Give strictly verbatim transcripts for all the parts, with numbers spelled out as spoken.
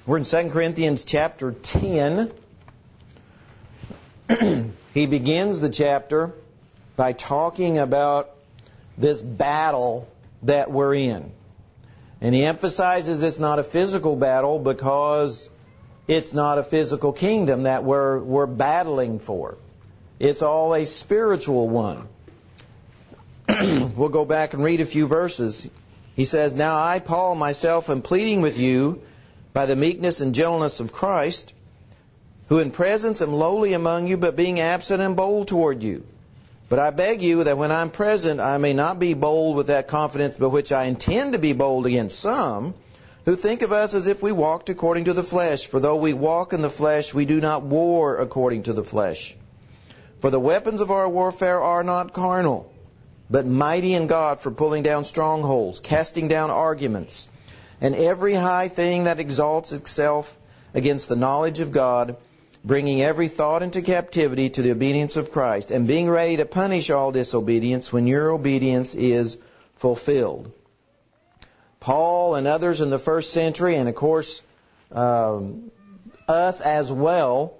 We're in Second Corinthians chapter ten. He begins the chapter by talking about this battle that we're in. And he emphasizes it's not a physical battle because it's not a physical kingdom that we're, we're battling for. It's all a spiritual one. We'll go back and read a few verses. He says, "Now I, Paul, myself, am pleading with you by the meekness and gentleness of Christ, who in presence am lowly among you, but being absent am bold toward you. But I beg you that when I'm present, I may not be bold with that confidence by which I intend to be bold against some, who think of us as if we walked according to the flesh. For though we walk in the flesh, we do not war according to the flesh. For the weapons of our warfare are not carnal, but mighty in God for pulling down strongholds, casting down arguments, and every high thing that exalts itself against the knowledge of God, bringing every thought into captivity to the obedience of Christ, and being ready to punish all disobedience when your obedience is fulfilled." Paul and others in the first century, and of course um, us as well,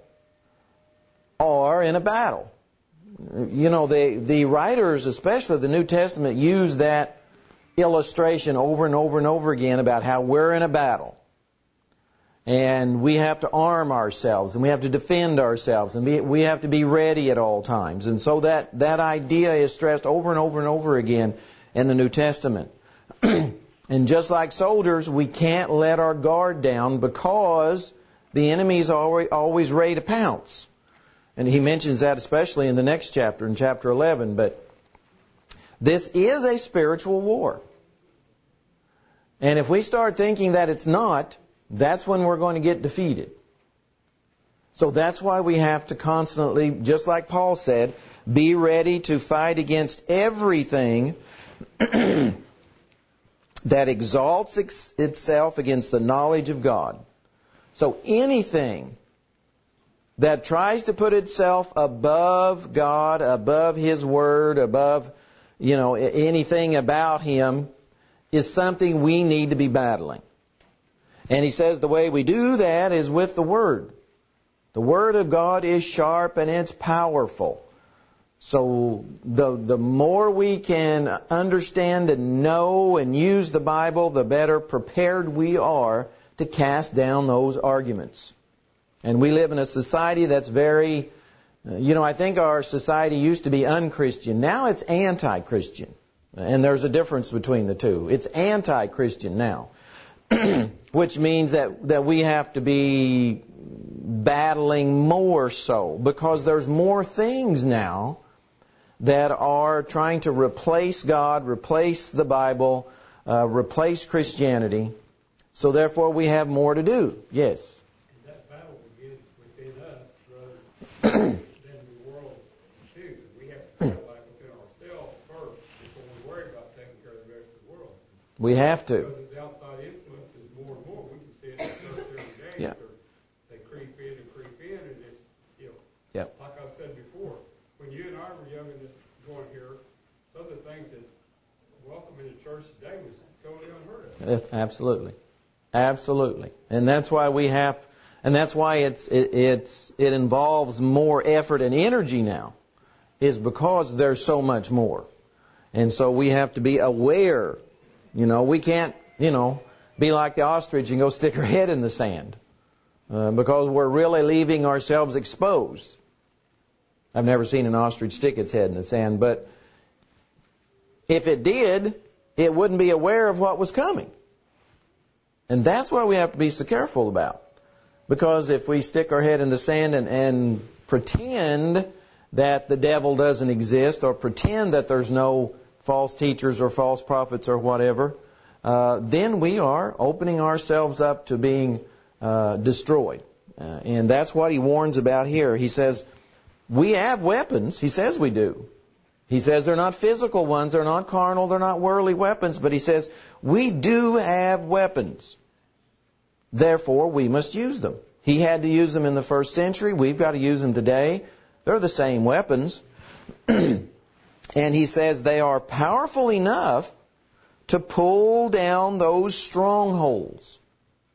are in a battle. You know, the, the writers, especially of the New Testament, use that illustration over and over and over again about how we're in a battle. And we have to arm ourselves, and we have to defend ourselves, and be, we have to be ready at all times. And so that, that idea is stressed over and over and over again in the New Testament. And just like soldiers, we can't let our guard down because the enemy's always, always ready to pounce. And he mentions that especially in the next chapter, in chapter eleven. But this is a spiritual war. And if we start thinking that it's not, that's when we're going to get defeated. So that's why we have to constantly, just like Paul said, be ready to fight against everything that exalts ex- itself against the knowledge of God. So anything that tries to put itself above God, above His Word, above, you know, anything about Him, is something we need to be battling. And he says the way we do that is with the Word. The Word of God is sharp and it's powerful. So the the more we can understand and know and use the Bible, the better prepared we are to cast down those arguments. And we live in a society that's very, you know, I think our society used to be unchristian. Now it's anti-Christian. And there's a difference between the two. It's anti-Christian now. Which means that, that we have to be battling more so, because there's more things now that are trying to replace God, replace the Bible, uh, replace Christianity. So therefore we have more to do. Yes? And that battle begins within us rather than the world too. We have to battle like within ourselves first before we worry about taking care of the rest of the world. We have to. Because the outside influence is more and more. We can see it in the church every day. Yeah. They creep in and creep in, and it's, you know, Yep. like I said before, when you and I were young and just going here, some of the things that welcome in the church today was totally unheard of. Absolutely. Absolutely. And that's why we have, and that's why it's it, it's it involves more effort and energy now, is because there's so much more. And so we have to be aware. You know, we can't, you know, be like the ostrich and go stick our head in the sand, uh, because we're really leaving ourselves exposed. I've never seen an ostrich stick its head in the sand, but if it did, it wouldn't be aware of what was coming. And that's why we have to be so careful about. Because if we stick our head in the sand and, and pretend that the devil doesn't exist, or pretend that there's no false teachers or false prophets or whatever, uh, then we are opening ourselves up to being uh, destroyed. Uh, and that's what he warns about here. He says, we have weapons. He says we do. He says they're not physical ones, they're not carnal, they're not worldly weapons, but he says we do have weapons. Therefore, we must use them. He had to use them in the first century. We've got to use them today. They're the same weapons. And he says they are powerful enough to pull down those strongholds.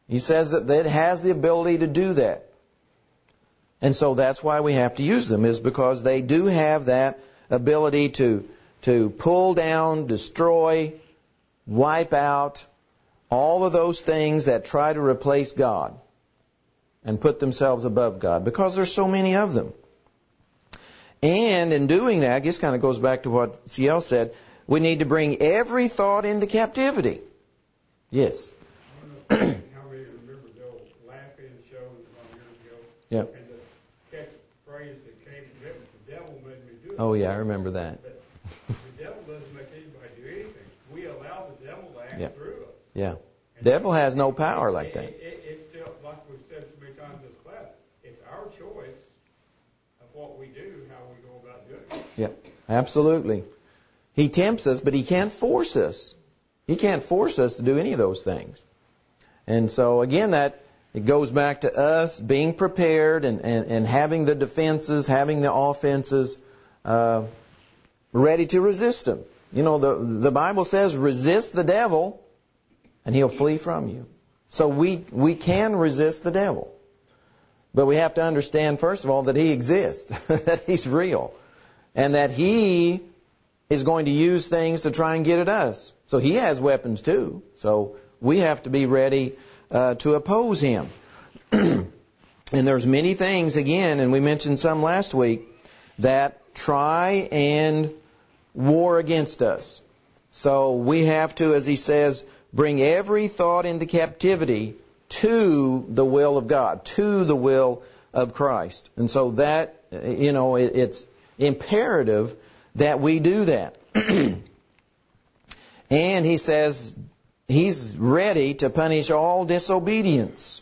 He says that it has the ability to do that. And so that's why we have to use them, is because they do have that ability to, to pull down, destroy, wipe out all of those things that try to replace God and put themselves above God, because there's so many of them. And in doing that, I guess kind of goes back to what C L said, we need to bring every thought into captivity. Yes. I don't know how many remember the old laughing show a years ago. Yeah. And the catchphrase that came from it was, the devil made me do it. Oh yeah, I remember that. But the devil doesn't make anybody do anything. We allow the devil to act Yeah. through us. Yeah. Devil has no power like that. It, it, it's still, like we've said so many times in this class, it's our choice of what we do, how we go about doing it. Yeah, absolutely. He tempts us, but he can't force us. He can't force us to do any of those things. And so, again, that it goes back to us being prepared and, and, and having the defenses, having the offenses, uh, ready to resist him. You know, the, the Bible says, resist the devil, and he'll flee from you. So we we can resist the devil. But we have to understand, first of all, that he exists, that he's real, and that he is going to use things to try and get at us. So he has weapons too. So we have to be ready uh, to oppose him. And there's many things, again, and we mentioned some last week, that try and war against us. So we have to, as he says, bring every thought into captivity to the will of God, to the will of Christ. And so that, you know, it, it's imperative that we do that. And he says he's ready to punish all disobedience.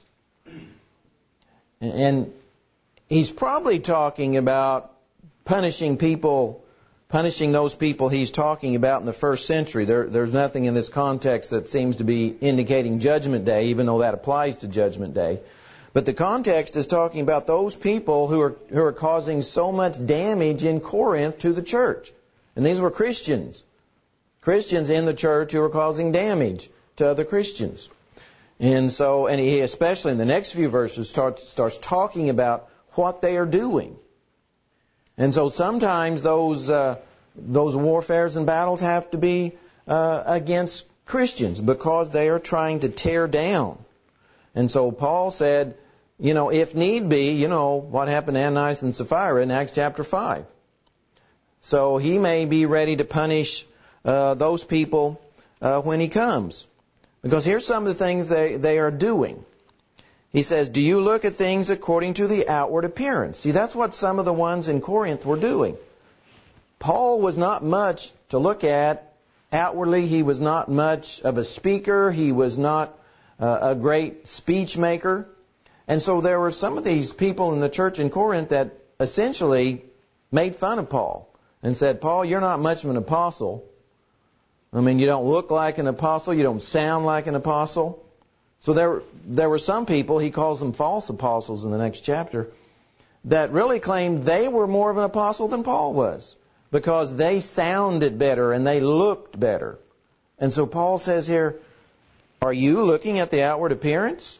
And he's probably talking about punishing people, punishing those people he's talking about in the first century. There, there's nothing in this context that seems to be indicating Judgment Day, even though that applies to Judgment Day. But the context is talking about those people who are who are causing so much damage in Corinth to the church. And these were Christians. Christians in the church who are causing damage to other Christians. And so, and he especially in the next few verses starts, starts talking about what they are doing. And so sometimes those uh, those warfares and battles have to be uh, against Christians because they are trying to tear down. And so Paul said, you know, if need be, you know, what happened to Ananias and Sapphira in Acts chapter five. So he may be ready to punish uh, those people uh, when he comes. Because here's some of the things they, they are doing. He says, do you look at things according to the outward appearance? See, that's what some of the ones in Corinth were doing. Paul was not much to look at outwardly. He was not much of a speaker. He was not uh, a great speech maker. And so there were some of these people in the church in Corinth that essentially made fun of Paul and said, Paul, you're not much of an apostle. I mean, you don't look like an apostle. You don't sound like an apostle. So there, there were some people, he calls them false apostles in the next chapter, that really claimed they were more of an apostle than Paul was because they sounded better and they looked better. And so Paul says here, are you looking at the outward appearance?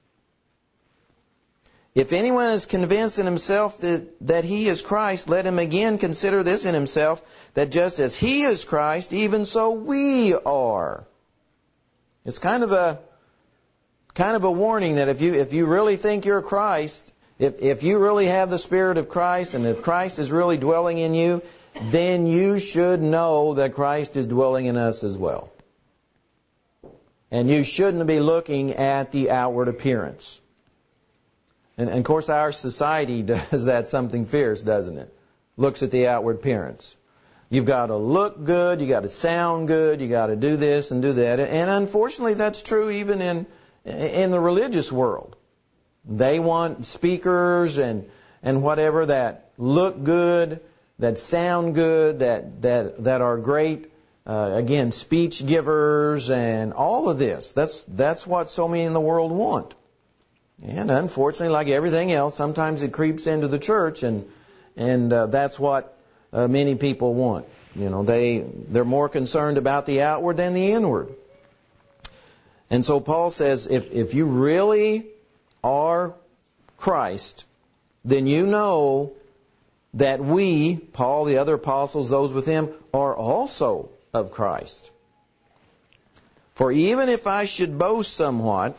If anyone is convinced in himself that, that he is Christ, let him again consider this in himself, that just as he is Christ, even so we are. It's kind of a kind of a warning that if you if you really think you're Christ, if if you really have the Spirit of Christ, and if Christ is really dwelling in you, then you should know that Christ is dwelling in us as well. And you shouldn't be looking at the outward appearance. And, and of course, our society does that something fierce, doesn't it? Looks at the outward appearance. You've got to look good, you got to sound good, you got to do this and do that. And unfortunately, that's true even in in the religious world. They want speakers and and whatever that look good, that sound good, that that that are great. Uh, again, speech givers and all of this. That's that's what so many in the world want. And unfortunately, like everything else, sometimes it creeps into the church, and and uh, that's what uh, many people want. You know, they they're more concerned about the outward than the inward. And so Paul says, if, if you really are Christ, then you know that we, Paul, the other apostles, those with him, are also of Christ. For even if I should boast somewhat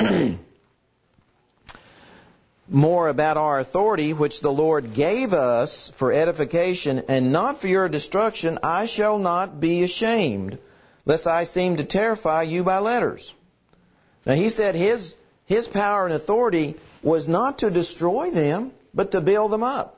more about our authority, which the Lord gave us for edification and not for your destruction, I shall not be ashamed, lest I seem to terrify you by letters. Now he said his, his power and authority was not to destroy them, but to build them up.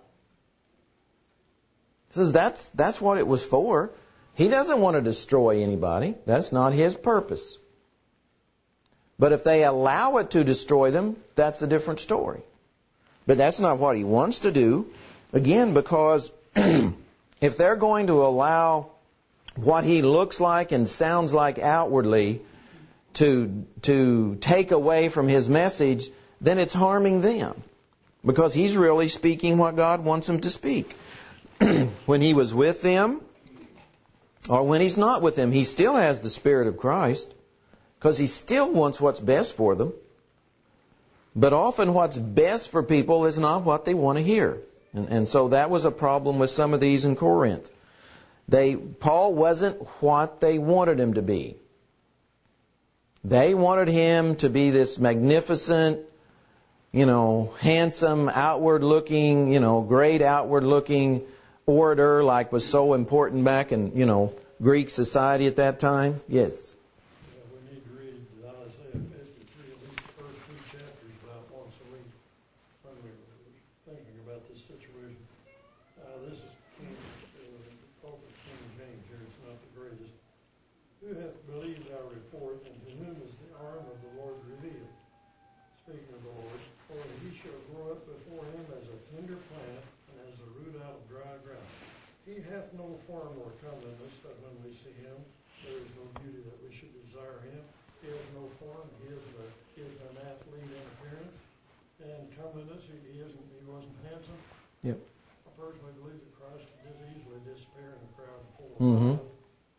He says that's, that's what it was for. He doesn't want to destroy anybody. That's not his purpose. But if they allow it to destroy them, that's a different story. But that's not what he wants to do. Again, because if they're going to allow what he looks like and sounds like outwardly to, to take away from his message, then it's harming them. Because he's really speaking what God wants him to speak. When he was with them, or when he's not with them, he still has the Spirit of Christ. Because he still wants what's best for them. But often what's best for people is not what they want to hear. And, and so that was a problem with some of these in Corinth. They, Paul wasn't what they wanted him to be. They wanted him to be this magnificent, you know, handsome, outward-looking, you know, great outward-looking orator like was so important back in, you know, Greek society at that time. Yes. Who hath believed our report, and to whom is the arm of the Lord revealed? Speaking of the Lord, for he shall grow up before him as a tender plant, and as a root out of dry ground. He hath no form nor comeliness, that when we see him, there is no beauty that we should desire him. He has no form, he is, a, he is an athlete in appearance, and comeliness, he, he isn't, he wasn't handsome. Yep. I personally believe that Christ could just easily disappear in a crowd full of Mm-hmm. people.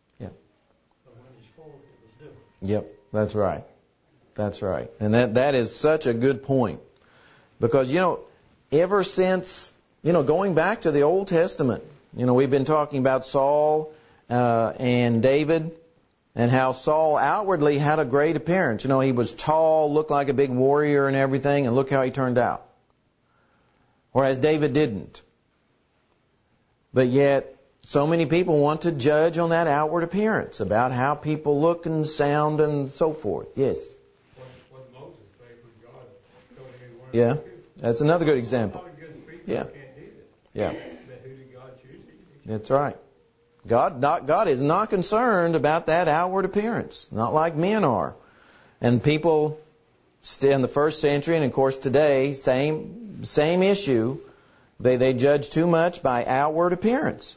Yep, that's right. That's right. And that, that is such a good point. Because, you know, ever since, you know, going back to the Old Testament, you know, we've been talking about Saul uh, and David, and how Saul outwardly had a great appearance. You know, he was tall, looked like a big warrior and everything, and look how he turned out. Whereas David didn't. But yet, so many people want to judge on that outward appearance, about how people look and sound and so forth. Yes? What, what Moses say when God told him he wanted Yeah, to do? that's another good example. A lot of good people Yeah. can't do that. Yeah, But who did God choose? that's right. God, not, God is not concerned about that outward appearance, not like men are. And people in the first century, and of course today, same same issue. They they judge too much by outward appearance.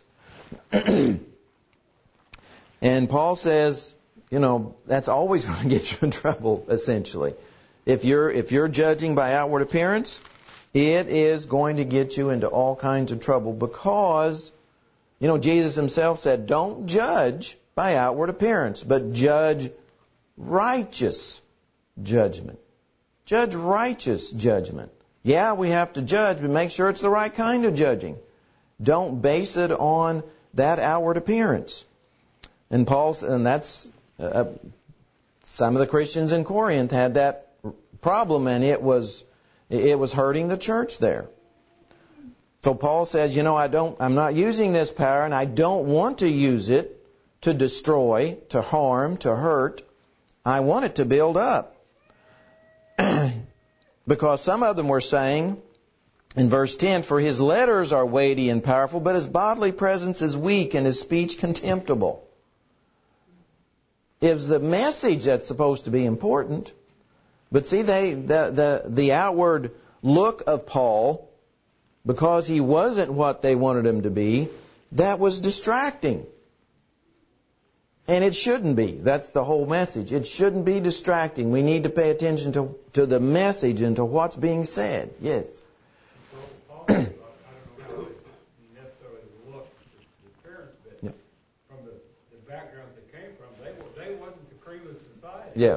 And Paul says, you know, that's always going to get you in trouble, essentially. If you're if you're judging by outward appearance, it is going to get you into all kinds of trouble because, you know, Jesus himself said, don't judge by outward appearance, but judge righteous judgment. Judge righteous judgment. Yeah, we have to judge, but make sure it's the right kind of judging. Don't base it on that outward appearance. And Paul's, and that's, uh, some of the Christians in Corinth had that problem, and it was, it was hurting the church there. So Paul says, you know, I don't, I'm not using this power, and I don't want to use it to destroy, to harm, to hurt. I want it to build up. Because some of them were saying, in verse ten, for his letters are weighty and powerful, but his bodily presence is weak and his speech contemptible. It's the message that's supposed to be important. But see, they the, the, the outward look of Paul, because he wasn't what they wanted him to be, that was distracting. And it shouldn't be. That's the whole message. It shouldn't be distracting. We need to pay attention to, to the message and to what's being said. Yes. Paul, I don't know how it necessarily looked, the appearance, but Yeah. from the, the background they came from, they were, they wasn't the cream of society. Yeah,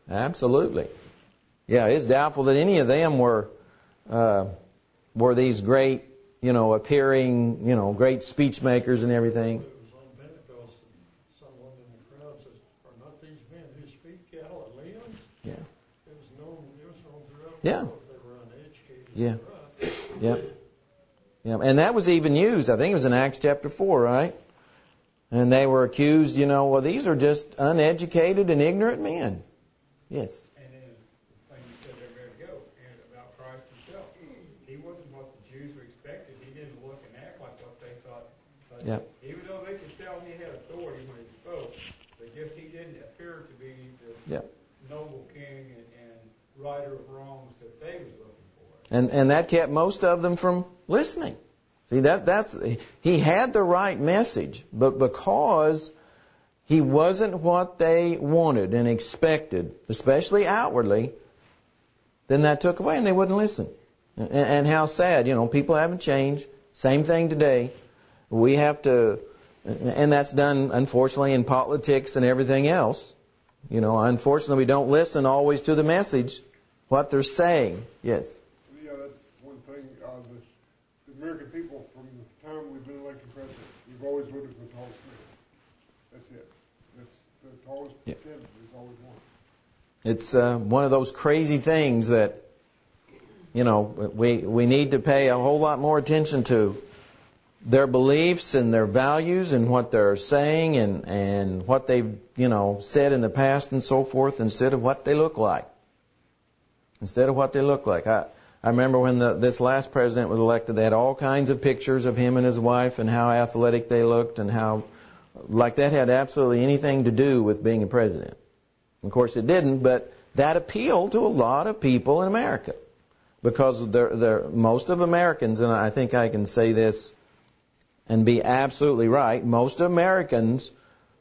Absolutely. Yeah, it's doubtful that any of them were uh, were these great, you know, appearing, you know, great speech makers and everything. It was on Pentecost, and someone in the crowd says, "Are not these men who speak Galileans?" Yeah. It was known. It was known throughout Yeah. the world. They were uneducated. Yeah. and corrupt. Yeah. Yeah. And that was even used. I think it was in Acts chapter four, right? And they were accused, you know, well, these are just uneducated and ignorant men. Yes. And then the thing you said there a minute ago, and about Christ himself, he wasn't what the Jews were expected. He didn't look and act like what they thought. But Yeah. even though they could tell he had authority when he spoke, but just he didn't appear to be the Yeah. noble king and, and righter of wrongs that they was looking for. And and that kept most of them from listening. See, that that's he had the right message, but because he wasn't what they wanted and expected, especially outwardly, then that took away and they wouldn't listen. And, and how sad, you know, people haven't changed. Same thing today. We have to, and that's done, unfortunately, in politics and everything else. You know, unfortunately, we don't listen always to the message, what they're saying. Yes. Yeah, that's one thing. Uh, the, the American people, from the time we've been elected president, we've always voted for the tallest man. That's it. That's the tallest Yeah. candidate is always one. It's uh, one of those crazy things that, you know, we we need to pay a whole lot more attention to their beliefs and their values and what they're saying and, and what they've, you know, said in the past and so forth instead of what they look like. Instead of what they look like. I, I remember when the, this last president was elected, they had all kinds of pictures of him and his wife and how athletic they looked and how, like that had absolutely anything to do with being a president. Of course it didn't, but that appealed to a lot of people in America. Because they're, they're, most of Americans, and I think I can say this and be absolutely right, most Americans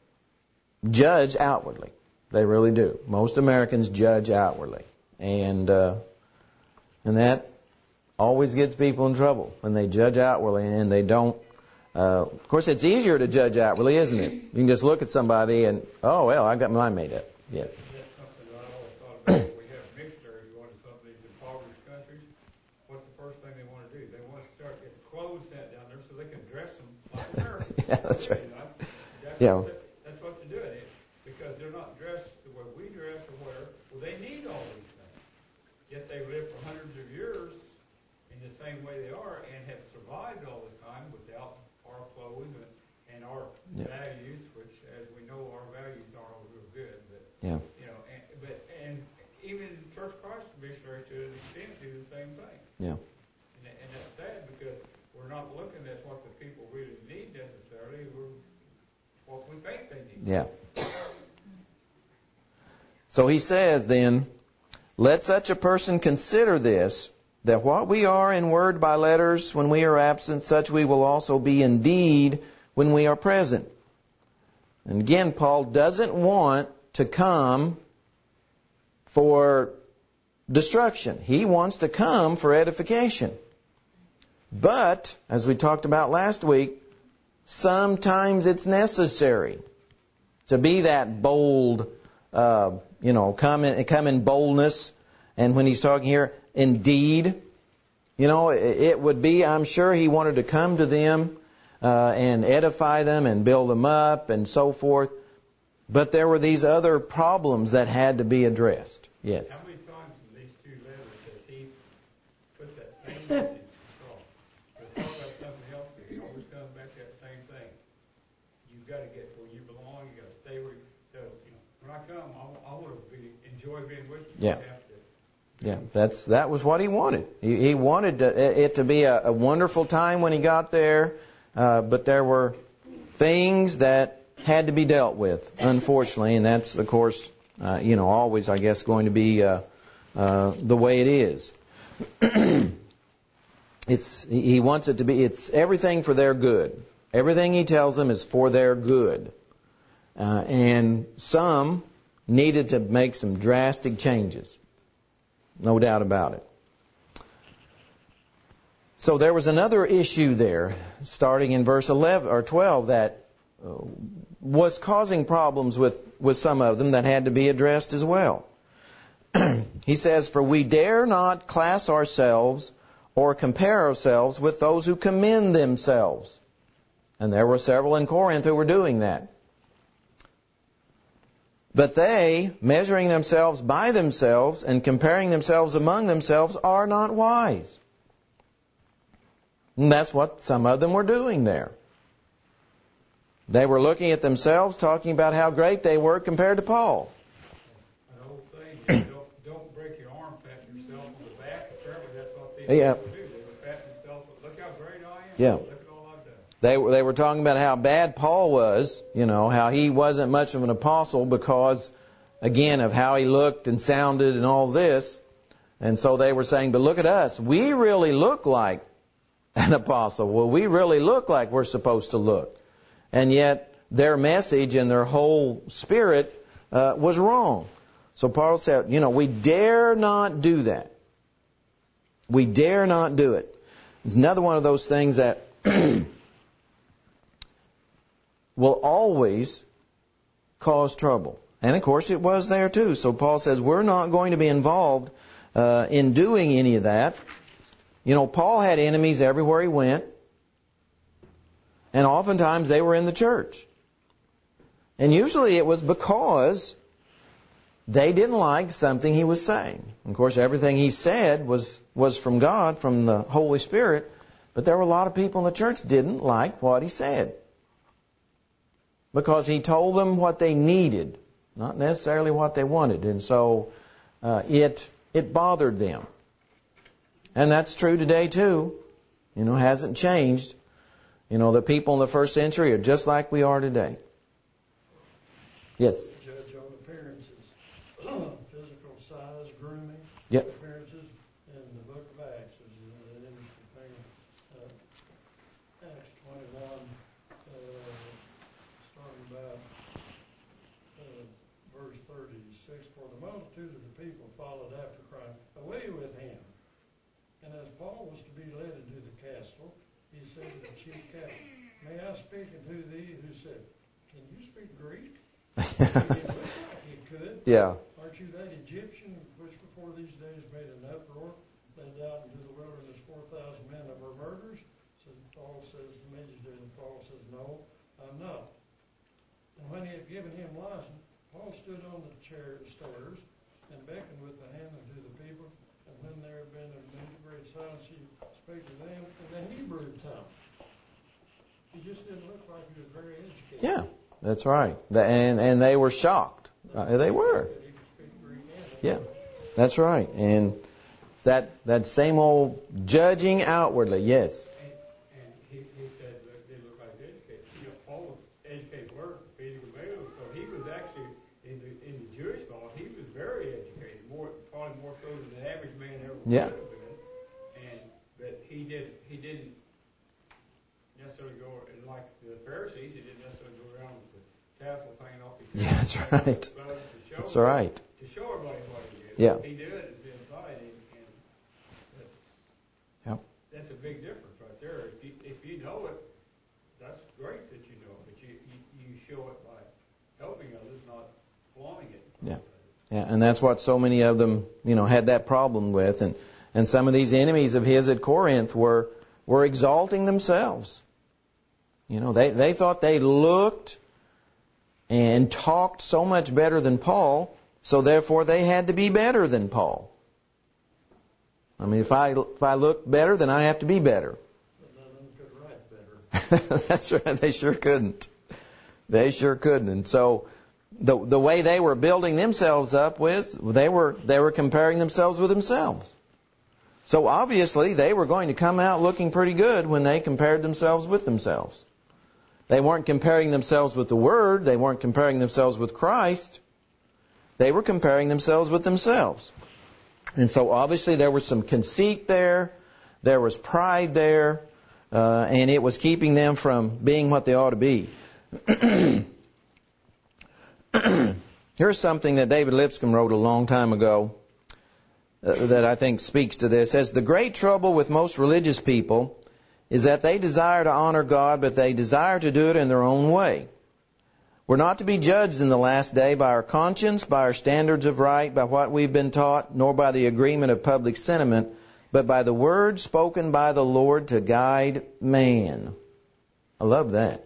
judge outwardly. They really do. Most Americans judge outwardly. And uh, and that always gets people in trouble when they judge outwardly and they don't. Uh, of course, it's easier to judge outwardly, isn't it? You can just look at somebody and, oh, well, I got mine made up. Yeah. That's something that I always thought about. When we have missionaries going to some of these impoverished countries, what's the first thing they want to do? They want to start getting clothes sent down there so they can dress them like Americans. Yeah, that's right. You know? That's, Yeah. what, that's what they're doing. It, because they're not dressed the way we dress or whatever. Well, they need all these things. Yet they've lived for hundreds of years in the same way they are and have survived all this time without our clothes and, and our Yeah. values, which, as we know, our values are real good. But Yeah. you know, and, but and even Church of Christ missionaries to an extent do the same thing. Yeah. And, that- and that's sad because we're not looking at what the people really need necessarily. We're what we think they need. Yeah. So he says then, let such a person consider this, that what we are in word by letters when we are absent, such we will also be in deed when we are present. And again, Paul doesn't want to come for destruction. He wants to come for edification. But, as we talked about last week, sometimes it's necessary to be that bold, uh, you know, come in, come in boldness. And when he's talking here, indeed, you know, it, it would be, I'm sure he wanted to come to them uh, and edify them and build them up and so forth. But there were these other problems that had to be addressed. Yes. How many times in these two letters does he put that same message across? To talk about something else, but he always comes back to that same thing. You've got to get where you belong. You've got to stay where you. So, you know, when I come, I, I want to be, enjoy being with you. Yeah. You have to. Yeah, that's that was what he wanted. He, he wanted to, it to be a, a wonderful time when he got there, uh, but there were things that had to be dealt with, unfortunately, and that's, of course, uh, you know, always, I guess, going to be uh, uh, the way it is. It's he wants it to be. It's everything for their good. Everything he tells them is for their good, uh, and some needed to make some drastic changes. No doubt about it. So there was another issue there, starting in verse eleven or twelve, that uh, was causing problems with, with some of them that had to be addressed as well. he says, "For we dare not class ourselves or compare ourselves with those who commend themselves." And there were several in Corinth who were doing that. "But they, measuring themselves by themselves and comparing themselves among themselves, are not wise." And that's what some of them were doing there. They were looking at themselves, talking about how great they were compared to Paul. An old saying, don't, don't break your arm, pat yourself on the back. Apparently that's what these Yeah. people do. They were patting themselves, look how great I am. Yeah. Look at all I've done. They were, they were talking about how bad Paul was, you know, how he wasn't much of an apostle because, again, of how he looked and sounded and all this. And so they were saying, but look at us. We really look like an apostle. Well, we really look like we're supposed to look. And yet their message and their whole spirit uh, was wrong. So Paul said, you know, we dare not do that. We dare not do it. It's another one of those things that will always cause trouble. And of course it was there too. So Paul says we're not going to be involved uh, in doing any of that. You know, Paul had enemies everywhere he went. And oftentimes they were in the church. And usually it was because they didn't like something he was saying. Of course, everything he said was, was from God, from the Holy Spirit. But there were a lot of people in the church didn't like what he said. Because he told them what they needed, not necessarily what they wanted. And so uh, it it bothered them. And that's true today too. You know, hasn't changed. You know, the people in the first century are just like we are today. Yes? Judge on appearances. Physical size, grooming, Yep. appearances in the book of Acts is an interesting thing. Uh, Acts twenty-one, uh, starting about uh, verse thirty-six, "For the multitude of the people followed after Christ, away with him. And as Paul was to be led into the castle, he said to the chief captain, May I speak unto thee? Who said, Can you speak Greek? It looked like he could. Yeah. Aren't you that Egyptian which before these days made an uproar, led out into the wilderness four thousand men that were murderers? So Paul says, the magistrate, and Paul says, No, I'm not. And when he had given him license, Paul stood on the chair stairs and beckoned with the hand unto the people. And when there had been a great silence, he spake to them in the Hebrew tongue. He just didn't look like he was very educated. Yeah, that's right. The- And and they were shocked. Uh, they were. He could speak Greek and Yeah, that's right. And that that same old judging outwardly, yes. And, and he, he said that they look like educated. You know, Paul was educated work, feeding the male, so he was actually, in the, in the Jewish law, he was very educated, more probably more so than the average man ever Yeah. would have been. And, but he, did, he didn't necessarily go, and like the Pharisees, he didn't necessarily go around with the tassels hanging off his head. Yeah, that's right. That's right. To show everybody what he did. Yeah. He did it inside, and, and that's, Yep. that's a big difference right there. If you, if you know it, that's great that you know it, but you, you, you show it by helping others, not flaunting it. Yeah. Yeah, and that's what so many of them, you know, had that problem with. And, and some of these enemies of his at Corinth were were exalting themselves. You know, they, they thought they looked and talked so much better than Paul, so therefore they had to be better than Paul. I mean, if I if I look better, then I have to be better. But none of them could write better. That's right. They sure couldn't. They sure couldn't. And so the the way they were building themselves up with, they were they were comparing themselves with themselves. So obviously they were going to come out looking pretty good when they compared themselves with themselves. They weren't comparing themselves with the Word. They weren't comparing themselves with Christ. They were comparing themselves with themselves. And so obviously there was some conceit there. There was pride there. Uh, and it was keeping them from being what they ought to be. Here's something that David Lipscomb wrote a long time ago uh, that I think speaks to this. It says, the great trouble with most religious people is that they desire to honor God, but they desire to do it in their own way. We're not to be judged in the last day by our conscience, by our standards of right, by what we've been taught, nor by the agreement of public sentiment, but by the word spoken by the Lord to guide man. I love that.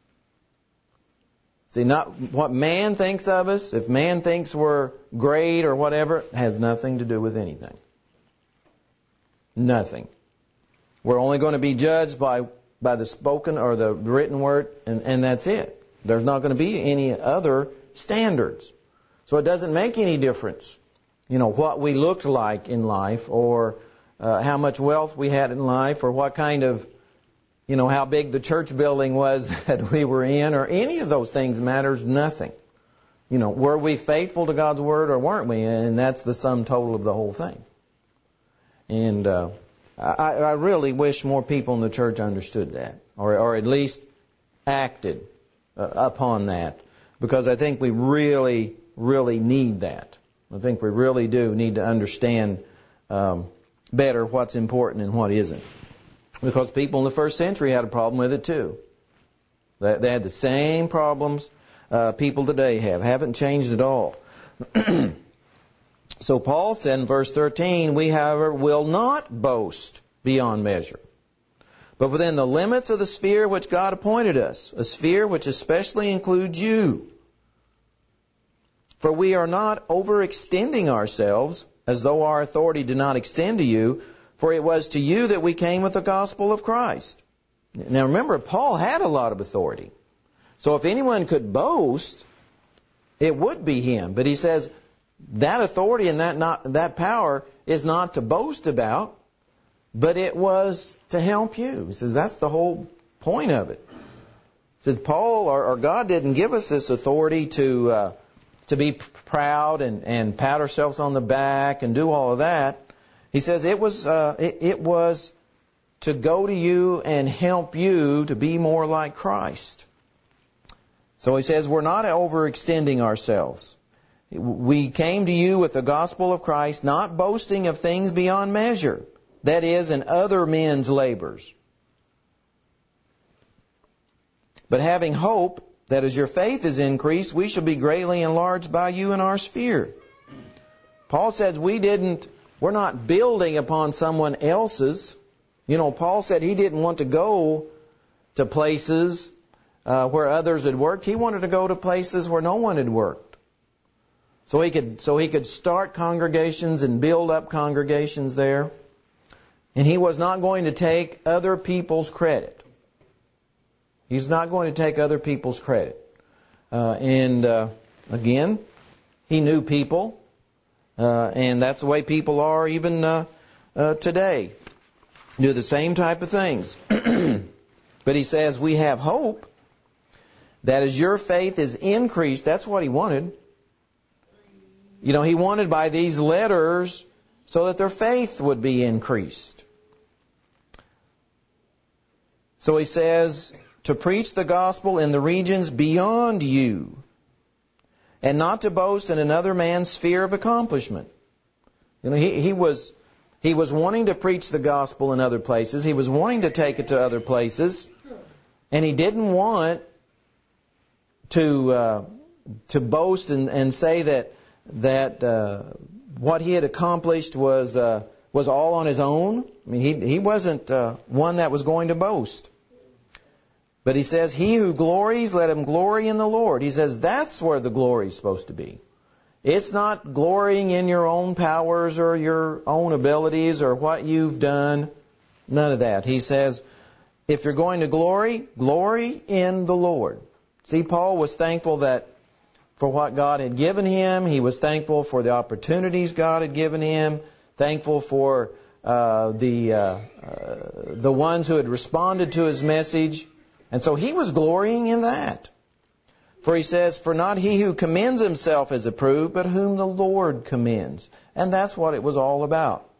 See, not what man thinks of us, if man thinks we're great or whatever, has nothing to do with anything. Nothing. We're only going to be judged by, by the spoken or the written word, and, and that's it. There's not going to be any other standards. So it doesn't make any difference, you know, what we looked like in life, or uh, how much wealth we had in life, or what kind of, you know, how big the church building was that we were in, or any of those things matters nothing. You know, were we faithful to God's Word or weren't we? And that's the sum total of the whole thing. And uh, I, I really wish more people in the church understood that, or, or at least acted uh, upon that, because I think we really, really need that. I think we really do need to understand um, better what's important and what isn't. Because people in the first century had a problem with it too. They, they had the same problems uh, people today have. Haven't changed at all. So Paul said in verse thirteen, we, however, will not boast beyond measure, but within the limits of the sphere which God appointed us, a sphere which especially includes you. For we are not overextending ourselves, as though our authority did not extend to you, for it was to you that we came with the gospel of Christ. Now remember, Paul had a lot of authority. So if anyone could boast, it would be him. But he says that authority and that not, that power is not to boast about, but it was to help you. He says that's the whole point of it. He says Paul or, or God didn't give us this authority to uh, to be proud and, and pat ourselves on the back and do all of that. He says it was uh, it, it was to go to you and help you to be more like Christ. So he says we're not overextending ourselves. We came to you with the gospel of Christ, not boasting of things beyond measure, that is, in other men's labors, but having hope that as your faith is increased, we shall be greatly enlarged by you in our sphere. Paul says we didn't We're not building upon someone else's. You know, Paul said he didn't want to go to places uh, where others had worked. He wanted to go to places where no one had worked. So he could, so he could start congregations and build up congregations there. And he was not going to take other people's credit. He's not going to take other people's credit. Uh, and uh, again, he knew people. Uh, and that's the way people are even uh, uh, today. Do the same type of things. But he says we have hope that as your faith is increased, that's what he wanted. You know, he wanted by these letters so that their faith would be increased. So he says to preach the gospel in the regions beyond you, and not to boast in another man's sphere of accomplishment. You know, he, he was he was wanting to preach the gospel in other places. He was wanting to take it to other places, and he didn't want to uh, to boast and, and say that that uh, what he had accomplished was uh, was all on his own. I mean, he he wasn't uh, one that was going to boast. But he says, he who glories, let him glory in the Lord. He says that's where the glory is supposed to be. It's not glorying in your own powers or your own abilities or what you've done. None of that. He says, if you're going to glory, glory in the Lord. See, Paul was thankful that for what God had given him. He was thankful for the opportunities God had given him. Thankful for uh, the uh, uh, the ones who had responded to his message. And so he was glorying in that. For he says, for not he who commends himself is approved, but whom the Lord commends. And that's what it was all about.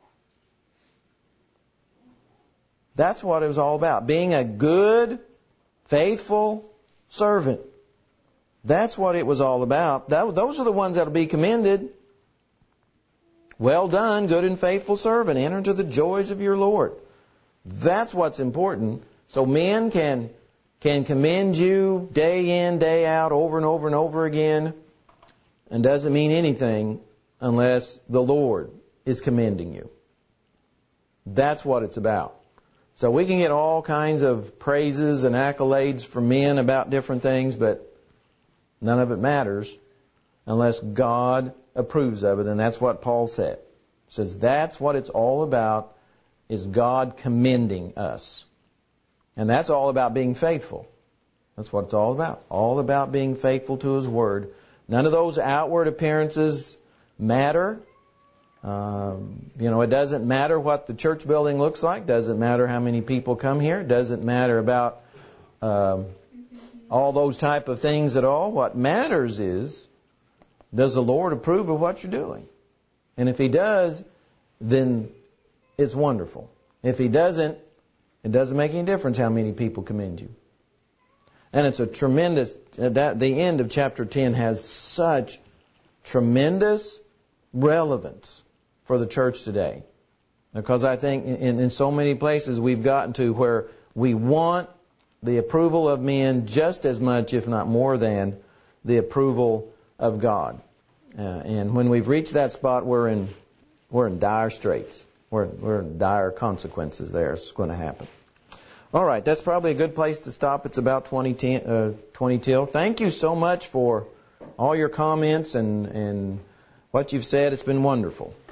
That's what it was all about. Being a good, faithful servant. That's what it was all about. That, those are the ones that will be commended. Well done, good and faithful servant. Enter into the joys of your Lord. That's what's important. So men can can commend you day in, day out, over and over and over again, and doesn't mean anything unless the Lord is commending you. That's what it's about. So we can get all kinds of praises and accolades from men about different things, but none of it matters unless God approves of it, and that's what Paul said. He says that's what it's all about, is God commending us. And that's all about being faithful. That's what it's all about. All about being faithful to His Word. None of those outward appearances matter. Um, you know, it doesn't matter what the church building looks like. Doesn't matter how many people come here. Doesn't matter about um, all those type of things at all. What matters is, does the Lord approve of what you're doing? And if He does, then it's wonderful. If He doesn't, it doesn't make any difference how many people commend you. And it's a tremendous, that the end of chapter ten has such tremendous relevance for the church today. Because I think in, in so many places we've gotten to where we want the approval of men just as much, if not more than, the approval of God. Uh, and when we've reached that spot, we're in we're in dire straits. We're, we're in dire consequences there. It's going to happen. All right, that's probably a good place to stop. It's about twenty, ten, uh, twenty till. Thank you so much for all your comments and, and what you've said. It's been wonderful.